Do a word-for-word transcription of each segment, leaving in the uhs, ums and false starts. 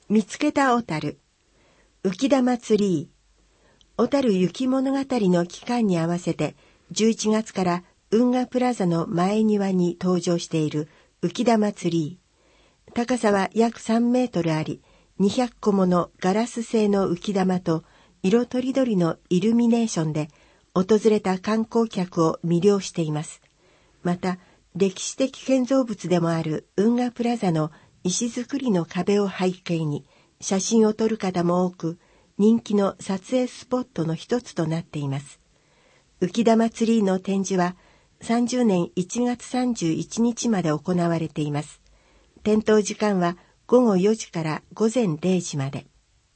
見つけた小樽、浮玉ツリー。小樽雪物語の期間に合わせて、じゅういちがつから運河プラザの前庭に登場している浮玉ツリー。高さは約さんメートルあり、にひゃっこものガラス製の浮玉と色とりどりのイルミネーションで訪れた観光客を魅了しています。また、歴史的建造物でもある運河プラザの石造りの壁を背景に写真を撮る方も多く、人気の撮影スポットの一つとなっています。浮玉ツリーの展示はさんじゅうねんいちがつさんじゅういちにちまで行われています。点灯時間はごごよじからごぜんれいじまで。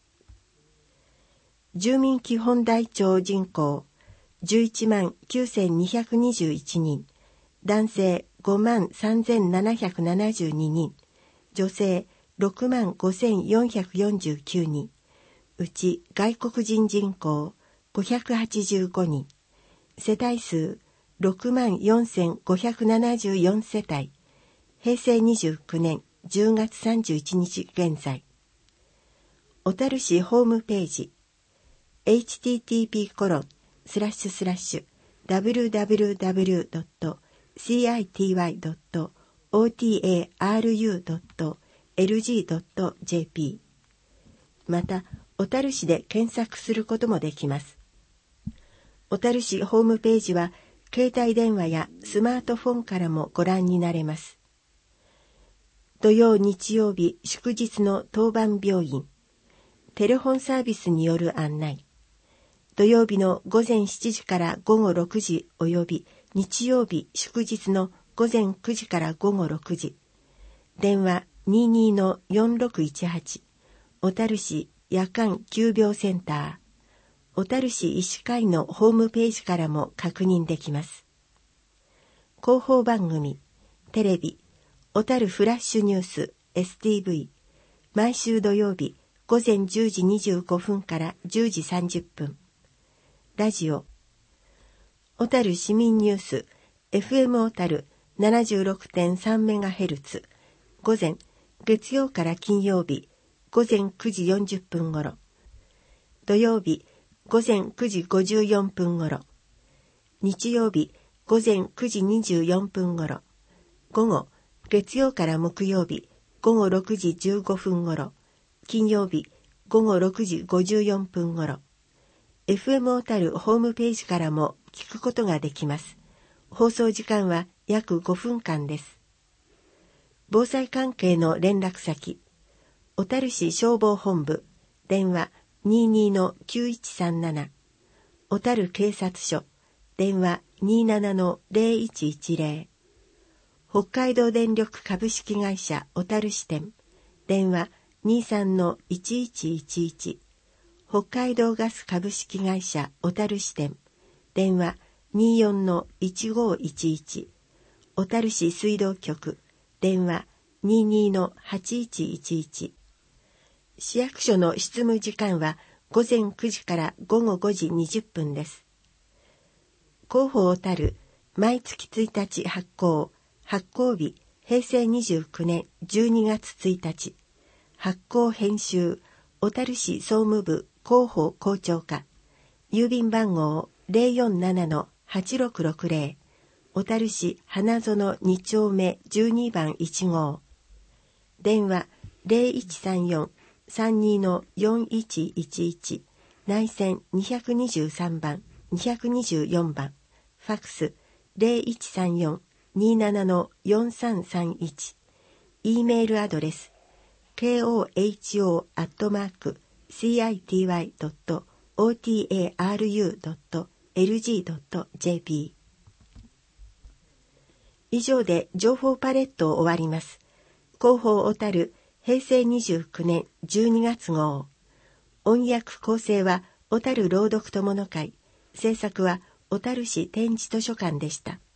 住民基本台帳人口じゅういちまんきゅうせんにひゃくにじゅういちにん、男性ごまんさんぜんななひゃくななじゅうににん、女性ろくまんごせんよんひゃくよんじゅうきゅうにん、うち外国人人口ごひゃくはちじゅうごにん、世帯数ろくまんよんせんごひゃくななじゅうよんせたい、へいせいにじゅうきゅうねんじゅうがつさんじゅういちにち現在。小樽市ホームページ エイチティーティーピーコロンスラッシュスラッシュダブリューダブリューダブリュードットシーアイティーワイドットオーティーエーアールユードットエルジードットジェーピー。 また、小樽市で検索することもできます。小樽市ホームページは携帯電話やスマートフォンからもご覧になれます。土曜日曜日祝日の当番病院、テレフォンサービスによる案内。土曜日のごぜんしちじからごごろくじ及び日曜日祝日のごぜんくじからごごろくじ。電話 にじゅうにのよんろくいちはち。小樽市夜間急病センター。小樽市医師会のホームページからも確認できます。広報番組、テレビ、小樽フラッシュニュース エスティーブイ。毎週土曜日ごぜんじゅうじにじゅうごふんからじゅうじさんじゅっぷん。ラジオ、小樽市民ニュース エフエム 小樽 ななじゅうろくてんさんメガヘルツ。午前、月曜から金曜日ごぜんくじよんじゅっぷん頃。土曜日ごぜんくじごじゅうよんぷん頃。日曜日ごぜんくじにじゅうよんぷん頃。午後、月曜から木曜日ごごろくじじゅうごふん頃。金曜日ごごろくじごじゅうよんぷん頃。エフエム 小樽ホームページからも聞くことができます。放送時間は約ごふんかんです。防災関係の連絡先、小樽市消防本部、電話 にじゅうにのきゅういちさんなな。小樽警察署、電話 にじゅうななのゼロいちいちゼロ。北海道電力株式会社小樽支店、電話 にじゅうさんのいちいちいちいち。北海道ガス株式会社小樽支店、電話 にじゅうよんのいちごいちいち。小樽市水道局、電話 にじゅうにのはちいちいちいち。市役所の執務時間はごぜんくじからごごごじにじゅっぷんです。広報小樽、毎月ついたち発行、発行日、へいせいにじゅうきゅうねんじゅうにがつついたち。発行編集、小樽市総務部広報校長課。郵便番号 ゼロよんななのはちろくろくゼロ。小樽市花園に丁目じゅうにばんいちごう。電話 ゼロいちさんよん さんにのよんいちいちいち。内線にひゃくにじゅうさんばん、にひゃくにじゅうよんばん。ファックス ゼロいちさんよん にじゅうななのよんさんさんいち。E メールアドレス ケーオーエイチオー アットマーク シーアイティーワイ ドット オーティーエーアールユー ドット エルジー ドット ジェーピー。以上で情報パレットを終わります。広報小樽へいせいにじゅうきゅうねんじゅうにがつ号。音訳構成は小樽朗読友の会。制作は小樽市展示図書館でした。